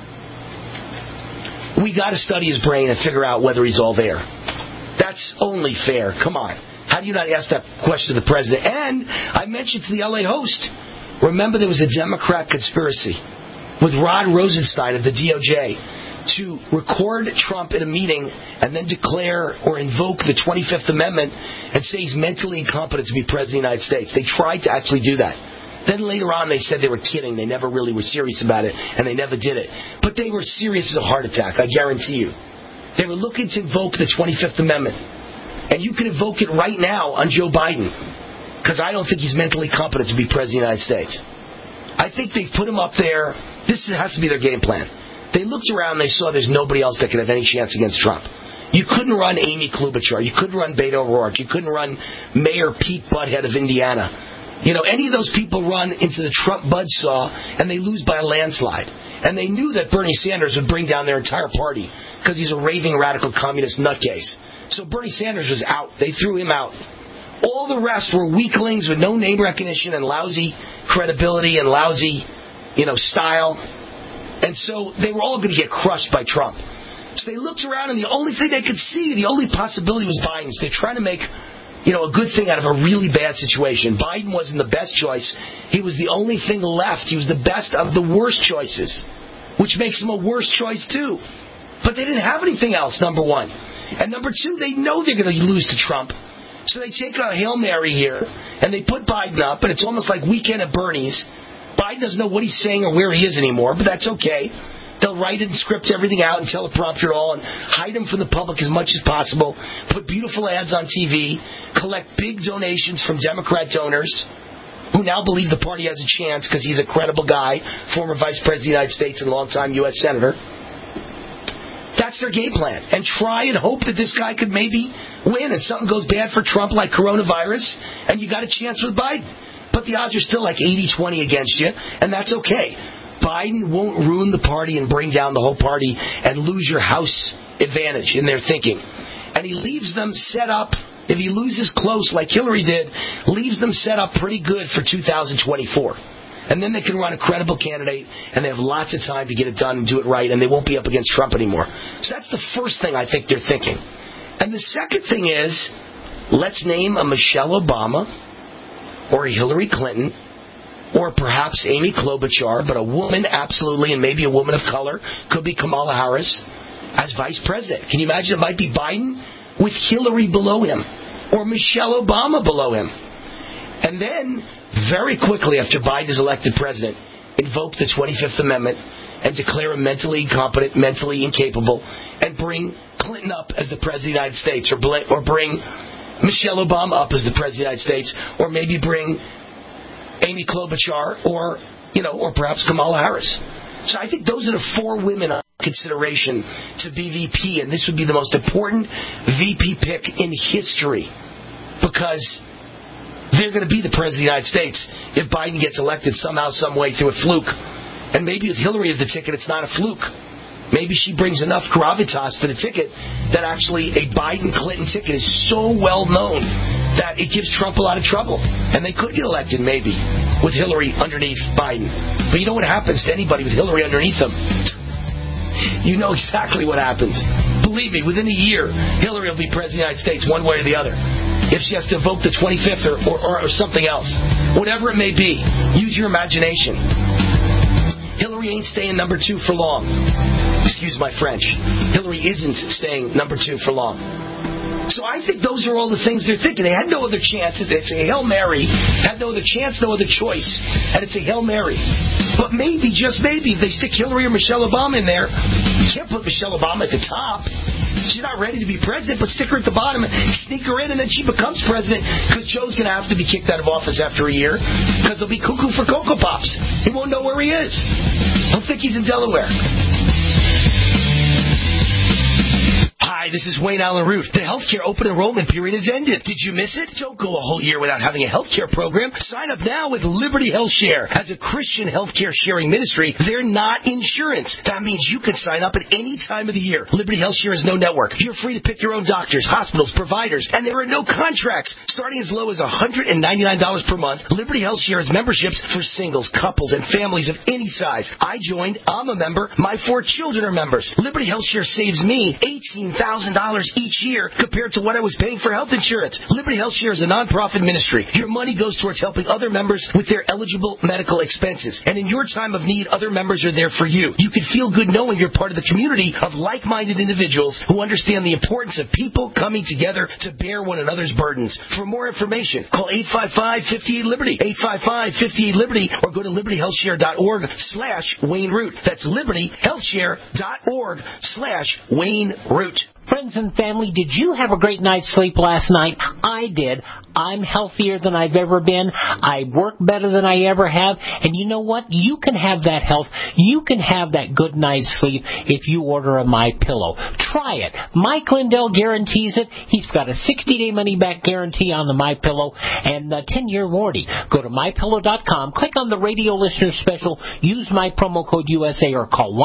We got to study his brain and figure out whether he's all there. That's only fair. Come on. How do you not ask that question to the president? And I mentioned to the L.A. host, remember there was a Democrat conspiracy with Rod Rosenstein of the DOJ to record Trump in a meeting and then declare or invoke the 25th Amendment and say he's mentally incompetent to be president of the United States. They tried to actually do that. Then later on they said they were kidding. They never really were serious about it, and they never did it. But they were serious as a heart attack, I guarantee you. They were looking to invoke the 25th Amendment. And you can invoke it right now on Joe Biden, because I don't think he's mentally competent to be president of the United States. I think they've put him up there. This has to be their game plan. They looked around and they saw there's nobody else that could have any chance against Trump. You couldn't run Amy Klobuchar. You couldn't run Beto O'Rourke. You couldn't run Mayor Pete Buttigieg of Indiana. You know, any of those people run into the Trump buzzsaw and they lose by a landslide. And they knew that Bernie Sanders would bring down their entire party because he's a raving radical communist nutcase. So Bernie Sanders was out. They threw him out. All the rest were weaklings with no name recognition and lousy credibility and lousy, style. And so they were all going to get crushed by Trump. So they looked around and the only thing they could see, the only possibility was Biden. So they're trying to make, a good thing out of a really bad situation. Biden wasn't the best choice. He was the only thing left. He was the best of the worst choices, which makes him a worse choice too. But they didn't have anything else, number one. And number two, they know they're going to lose to Trump. So they take a Hail Mary here, and they put Biden up, and it's almost like Weekend at Bernie's. Biden doesn't know what he's saying or where he is anymore, but that's okay. They'll write and script everything out and teleprompter it all and hide him from the public as much as possible, put beautiful ads on TV, collect big donations from Democrat donors who now believe the party has a chance because he's a credible guy, former Vice President of the United States and longtime U.S. Senator. That's their game plan. And try and hope that this guy could maybe win and something goes bad for Trump like coronavirus and you got a chance with Biden. But the odds are still like 80-20 against you, and that's okay. Biden won't ruin the party and bring down the whole party and lose your House advantage in their thinking. And he leaves them set up, if he loses close like Hillary did, leaves them set up pretty good for 2024. And then they can run a credible candidate, and they have lots of time to get it done and do it right, and they won't be up against Trump anymore. So that's the first thing I think they're thinking. And the second thing is, let's name a Michelle Obama or a Hillary Clinton or perhaps Amy Klobuchar, but a woman absolutely, and maybe a woman of color, could be Kamala Harris. as vice president. Can you imagine it might be Biden with Hillary below him or Michelle Obama below him? And then, very quickly after Biden is elected president, invoke the 25th Amendment and declare him mentally incompetent, mentally incapable, and bring Clinton up as the president of the United States, or bring Michelle Obama up as the president of the United States, or maybe bring Amy Klobuchar, or perhaps Kamala Harris. So I think those are the 4 women on consideration to be VP, and this would be the most important VP pick in history, because they're going to be the president of the United States if Biden gets elected somehow, some way, through a fluke. And maybe if Hillary is the ticket, it's not a fluke. Maybe she brings enough gravitas to the ticket that actually a Biden-Clinton ticket is so well known that it gives Trump a lot of trouble. And they could get elected, maybe, with Hillary underneath Biden. But you know what happens to anybody with Hillary underneath them? You know exactly what happens. Believe me, within a year, Hillary will be president of the United States one way or the other. If she has to invoke the 25th or something else. Whatever it may be, use your imagination. Hillary ain't staying number 2 for long. Excuse my French. Hillary isn't staying number 2 for long. So I think those are all the things they're thinking. They had no other chance. It's a Hail Mary. Had no other chance, no other choice. And it's a Hail Mary. But maybe, just maybe, if they stick Hillary or Michelle Obama in there, you can't put Michelle Obama at the top. She's not ready to be president, but stick her at the bottom, sneak her in, and then she becomes president, because Joe's going to have to be kicked out of office after a year, because he'll be cuckoo for Cocoa Pops. He won't know where he is. He'll think he's in Delaware. Hi, this is Wayne Allen Root. The healthcare open enrollment period has ended. Did you miss it? Don't go a whole year without having a healthcare program. Sign up now with Liberty Health Share. As a Christian healthcare sharing ministry, they're not insurance. That means you can sign up at any time of the year. Liberty Health Share is no network. You're free to pick your own doctors, hospitals, providers, and there are no contracts. Starting as low as $199 per month, Liberty Health Share has memberships for singles, couples, and families of any size. I joined. I'm a member. My 4 children are members. Liberty Health Share saves me $18,000 each year compared to what I was paying for health insurance. Liberty Health Share is a non-profit ministry. Your money goes towards helping other members with their eligible medical expenses. And in your time of need, other members are there for you. You can feel good knowing you're part of the community of like-minded individuals who understand the importance of people coming together to bear one another's burdens. For more information, call 855-58-LIBERTY, 855-58-LIBERTY, or go to libertyhealthshare.org/Wayne Root. That's libertyhealthshare.org/Wayne Root. Friends and family, did you have a great night's sleep last night? I did. I'm healthier than I've ever been. I work better than I ever have. And you know what? You can have that health. You can have that good night's sleep if you order a MyPillow. Try it. Mike Lindell guarantees it. He's got a 60-day money-back guarantee on the MyPillow and a 10-year warranty. Go to MyPillow.com, click on the radio listener special, use my promo code USA, or call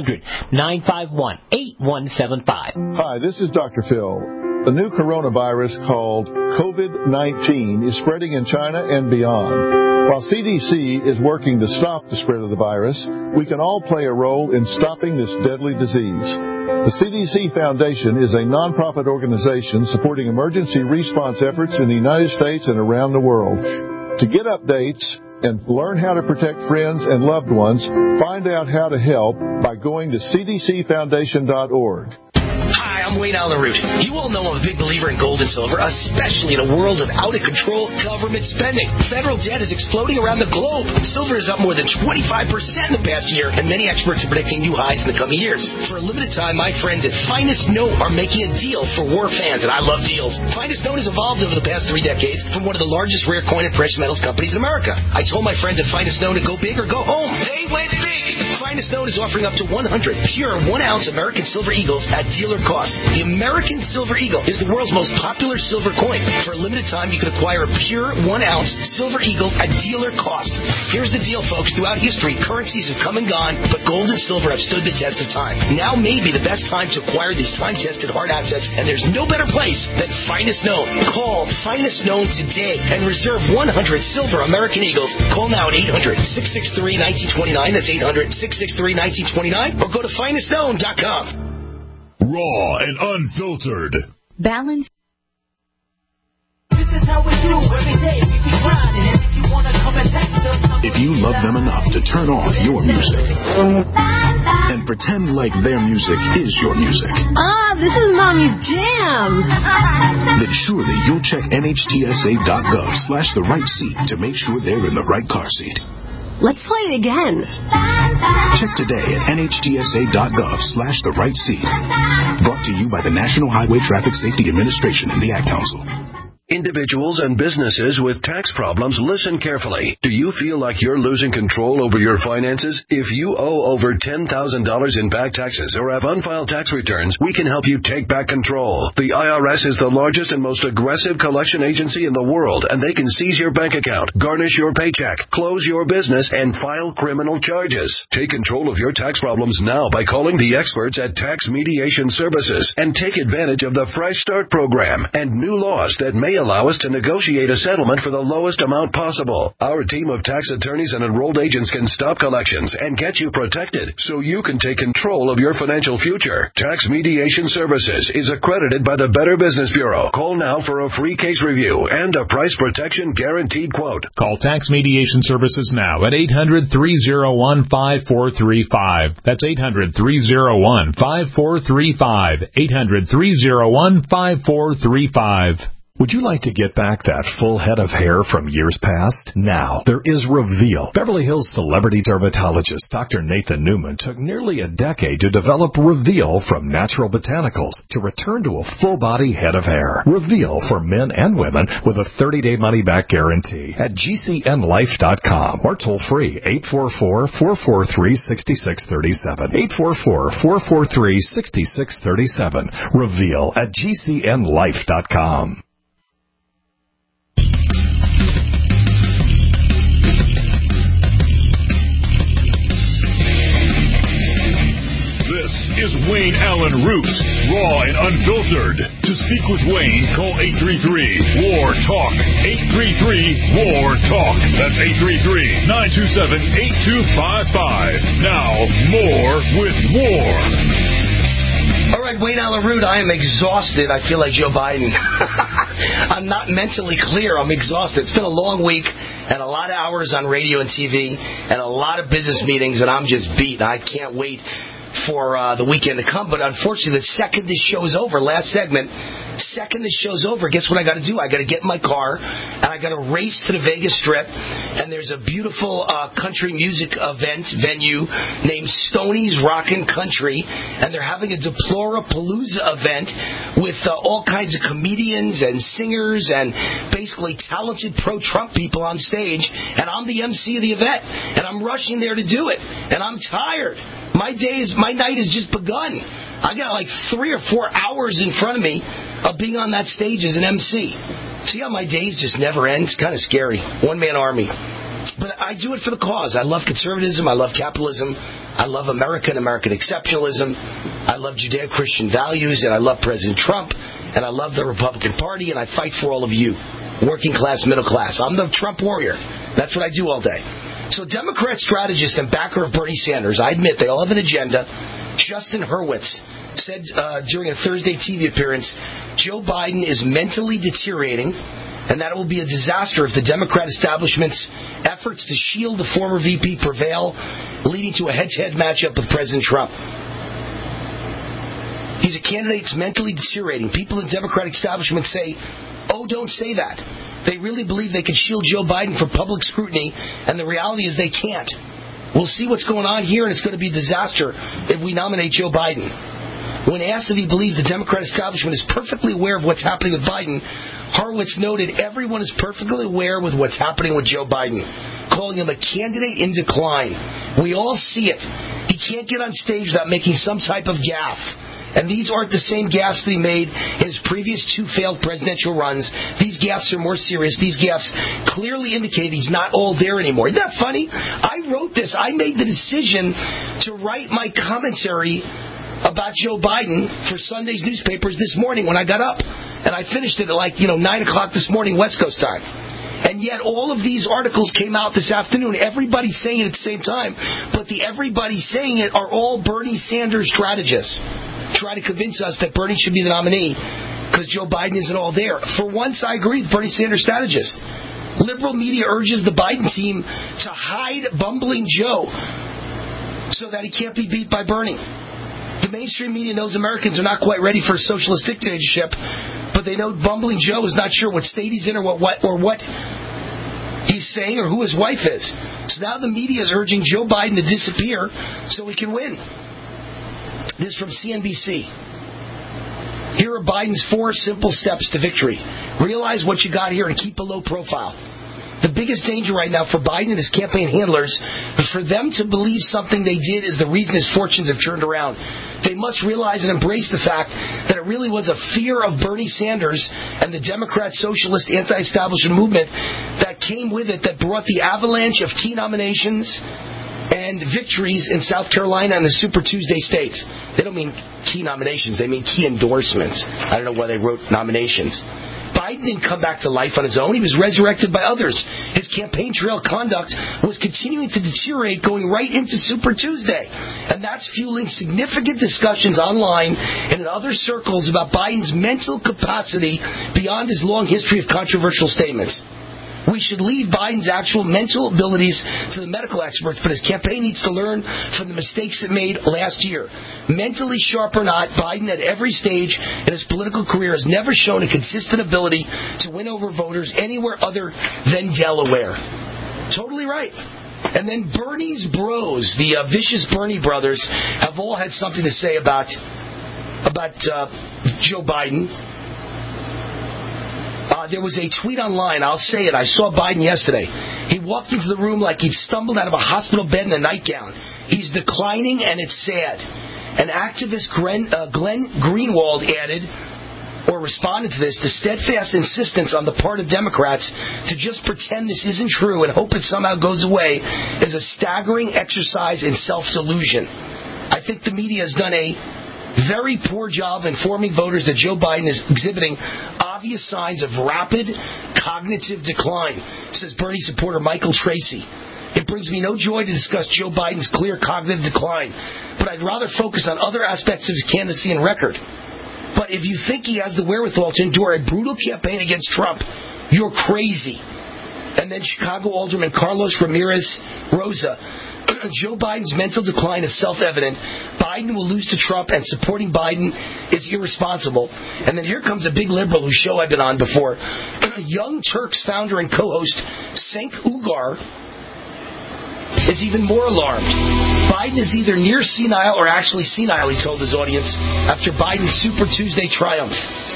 1-800-951-8175. Hi, this is Dr. Phil. The new coronavirus called COVID-19 is spreading in China and beyond. While CDC is working to stop the spread of the virus, we can all play a role in stopping this deadly disease. The CDC Foundation is a nonprofit organization supporting emergency response efforts in the United States and around the world. To get updates and learn how to protect friends and loved ones, find out how to help by going to cdcfoundation.org. Hi, I'm Wayne Allen Root. You all know I'm a big believer in gold and silver, especially in a world of out-of-control government spending. Federal debt is exploding around the globe. Silver is up more than 25% in the past year, and many experts are predicting new highs in the coming years. For a limited time, my friends at Finest Note are making a deal for war fans, and I love deals. Finest Note has evolved over the past 3 decades from one of the largest rare coin and precious metals companies in America. I told my friends at Finest Note to go big or go home. They went big! Finest Note is offering up to 100 pure 1-ounce American Silver Eagles at dealer cost. The American Silver Eagle is the world's most popular silver coin. For a limited time, you can acquire a pure 1-ounce Silver Eagle at dealer cost. Here's the deal, folks. Throughout history, currencies have come and gone, but gold and silver have stood the test of time. Now may be the best time to acquire these time-tested hard assets, and there's no better place than Finest Known. Call Finest Known today and reserve 100 silver American Eagles. Call now at 800-663-1929. That's 800-663-1929. Or go to finestknown.com. Raw and unfiltered. Balance. This is how we do every day. We keep grinding, and if you want to come and text us, if you love them enough to turn on your music and and pretend like their music is your music. This is Mommy's jam. Then surely you'll check NHTSA.gov/the-right-seat to make sure they're in the right car seat. Let's play it again. Check today at NHTSA.gov/the-right-seat. Brought to you by the National Highway Traffic Safety Administration and the Ad Council. Individuals and businesses with tax problems, listen carefully. Do you feel like you're losing control over your finances? If you owe over $10,000 in back taxes or have unfiled tax returns, we can help you take back control. The IRS is the largest and most aggressive collection agency in the world, and they can seize your bank account, garnish your paycheck, close your business, and file criminal charges. Take control of your tax problems now by calling the experts at Tax Mediation Services and take advantage of the Fresh Start program and new laws that may allow us to negotiate a settlement for the lowest amount possible. Our team of tax attorneys and enrolled agents can stop collections and get you protected so you can take control of your financial future. Tax Mediation Services is accredited by the Better Business Bureau. Call now for a free case review and a price protection guaranteed quote. Call Tax Mediation Services now at 800-301-5435. That's 800-301-5435. 800-301-5435. Would you like to get back that full head of hair from years past? Now, there is Reveal. Beverly Hills celebrity dermatologist Dr. Nathan Newman took nearly a decade to develop Reveal from natural botanicals to return to a full-body head of hair. Reveal for men and women with a 30-day money-back guarantee at GCNlife.com or toll-free 844-443-6637. 844-443-6637. Reveal at GCNlife.com. Is Wayne Allen Root, raw and unfiltered. To speak with Wayne, call 833-WAR-TALK. 833-WAR-TALK. That's 833-927-8255. Now, more with more. All right, Wayne Allen Root, I am exhausted. I feel like Joe Biden. I'm not mentally clear. I'm exhausted. It's been a long week and a lot of hours on radio and TV and a lot of business meetings, and I'm just beat. I can't wait for the weekend to come. But unfortunately, the second this show's over, last segment, second this show's over, guess what I got to do? I got to get in my car and I got to race to the Vegas Strip. And there's a beautiful country music venue named Stoney's Rockin' Country, and they're having a Deplorapalooza event with all kinds of comedians and singers and basically talented pro-Trump people on stage. And I'm the MC of the event, and I'm rushing there to do it. And I'm tired. My night has just begun. I got like 3 or 4 hours in front of me of being on that stage as an MC. See how my days just never end? It's kind of scary. One-man army. But I do it for the cause. I love conservatism. I love capitalism. I love America and American exceptionalism. I love Judeo-Christian values, and I love President Trump, and I love the Republican Party, and I fight for all of you, working class, middle class. I'm the Trump warrior. That's what I do all day. So Democrat strategist and backer of Bernie Sanders, I admit they all have an agenda. Justin Hurwitz said during a Thursday TV appearance, Joe Biden is mentally deteriorating and that it will be a disaster if the Democrat establishment's efforts to shield the former VP prevail, leading to a head-to-head matchup with President Trump. He's a candidate that's mentally deteriorating. People in the Democratic establishment say, oh, don't say that. They really believe they could shield Joe Biden from public scrutiny, and the reality is they can't. We'll see what's going on here, and it's going to be a disaster if we nominate Joe Biden. When asked if he believes the Democrat establishment is perfectly aware of what's happening with Biden, Horowitz noted everyone is perfectly aware with what's happening with Joe Biden, calling him a candidate in decline. We all see it. He can't get on stage without making some type of gaffe. And these aren't the same gaffes that he made in his previous 2 failed presidential runs. These gaffes are more serious. These gaffes clearly indicate he's not all there anymore. Isn't that funny? I wrote this. I made the decision to write my commentary about Joe Biden for Sunday's newspapers this morning when I got up. And I finished it at 9 o'clock this morning, West Coast time. And yet all of these articles came out this afternoon. Everybody's saying it at the same time. But the everybody saying it are all Bernie Sanders strategists. Try to convince us that Bernie should be the nominee because Joe Biden isn't all there. For once, I agree with Bernie Sanders strategists. Liberal media urges the Biden team to hide bumbling Joe so that he can't be beat by Bernie. The mainstream media knows Americans are not quite ready for a socialist dictatorship, but they know Bumbling Joe is not sure what state he's in or what he's saying or who his wife is. So now the media is urging Joe Biden to disappear so he can win. This is from CNBC. Here are Biden's 4 simple steps to victory. Realize what you got here and keep a low profile. The biggest danger right now for Biden and his campaign handlers is for them to believe something they did is the reason his fortunes have turned around. They must realize and embrace the fact that it really was a fear of Bernie Sanders and the Democrat socialist anti-establishment movement that came with it that brought the avalanche of key nominations and victories in South Carolina and the Super Tuesday states. They don't mean key nominations, they mean key endorsements. I don't know why they wrote nominations. Biden didn't come back to life on his own. He was resurrected by others. His campaign trail conduct was continuing to deteriorate going right into Super Tuesday. And that's fueling significant discussions online and in other circles about Biden's mental capacity beyond his long history of controversial statements. We should leave Biden's actual mental abilities to the medical experts, but his campaign needs to learn from the mistakes it made last year. Mentally sharp or not, Biden at every stage in his political career has never shown a consistent ability to win over voters anywhere other than Delaware. Totally right. And then Bernie's bros, the vicious Bernie brothers, have all had something to say about Joe Biden. There was a tweet online, I'll say it, I saw Biden yesterday. He walked into the room like he'd stumbled out of a hospital bed in a nightgown. He's declining and it's sad. An activist, Glenn Greenwald, added, or responded to this, the steadfast insistence on the part of Democrats to just pretend this isn't true and hope it somehow goes away is a staggering exercise in self-delusion. I think the media has done a very poor job informing voters that Joe Biden is exhibiting obvious signs of rapid cognitive decline, says Bernie supporter Michael Tracy. It brings me no joy to discuss Joe Biden's clear cognitive decline, but I'd rather focus on other aspects of his candidacy and record. But if you think he has the wherewithal to endure a brutal campaign against Trump, you're crazy. And then Chicago Alderman Carlos Ramirez Rosa, Joe Biden's mental decline is self-evident. Biden will lose to Trump, and supporting Biden is irresponsible. And then here comes a big liberal whose show I've been on before. Young Turks founder and co-host Cenk Uygur is even more alarmed. Biden is either near senile or actually senile, he told his audience, after Biden's Super Tuesday triumph.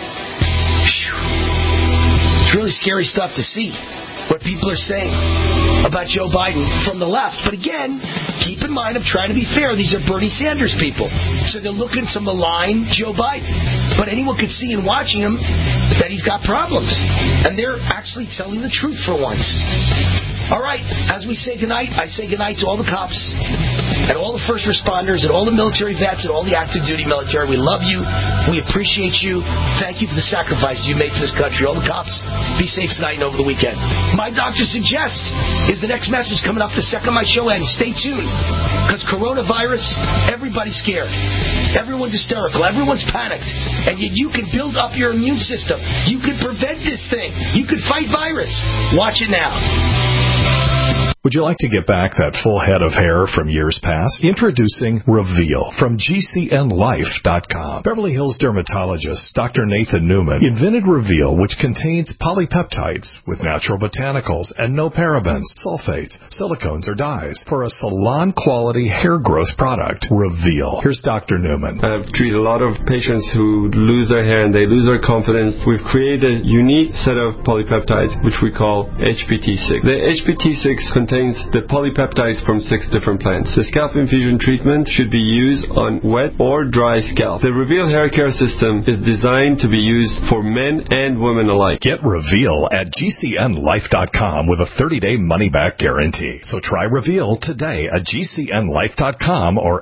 It's really scary stuff to see what people are saying about Joe Biden from the left. But again, keep in mind, I'm trying to be fair, these are Bernie Sanders people. So they're looking to malign Joe Biden. But anyone could see in watching him that he's got problems. And they're actually telling the truth for once. All right, as we say goodnight, I say goodnight to all the cops and all the first responders and all the military vets and all the active duty military. We love you. We appreciate you. Thank you for the sacrifices you made for this country. All the cops, be safe tonight and over the weekend. My doctor suggests is the next message coming up the second my show ends. Stay tuned, because coronavirus, everybody's scared. Everyone's hysterical. Everyone's panicked. And yet you can build up your immune system. You can prevent this thing. You can fight virus. Watch it now. Would you like to get back that full head of hair from years past? Introducing Reveal from GCNLife.com. Beverly Hills dermatologist Dr. Nathan Newman invented Reveal, which contains polypeptides with natural botanicals and no parabens, sulfates, silicones, or dyes for a salon-quality hair growth product. Reveal. Here's Dr. Newman. I've treated a lot of patients who lose their hair and they lose their confidence. We've created a unique set of polypeptides, which we call HPT6. The HPT6 contains the polypeptides from 6 different plants. The scalp infusion treatment should be used on wet or dry scalp. The Reveal hair care system is designed to be used for men and women alike. Get Reveal at GCNLife.com with a 30-day money-back guarantee. So try Reveal today at GCNLife.com or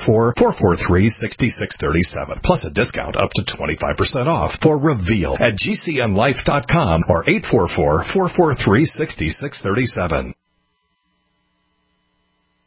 844-443-6637. Plus a discount up to 25% off for Reveal at GCNLife.com or 844-443-6637.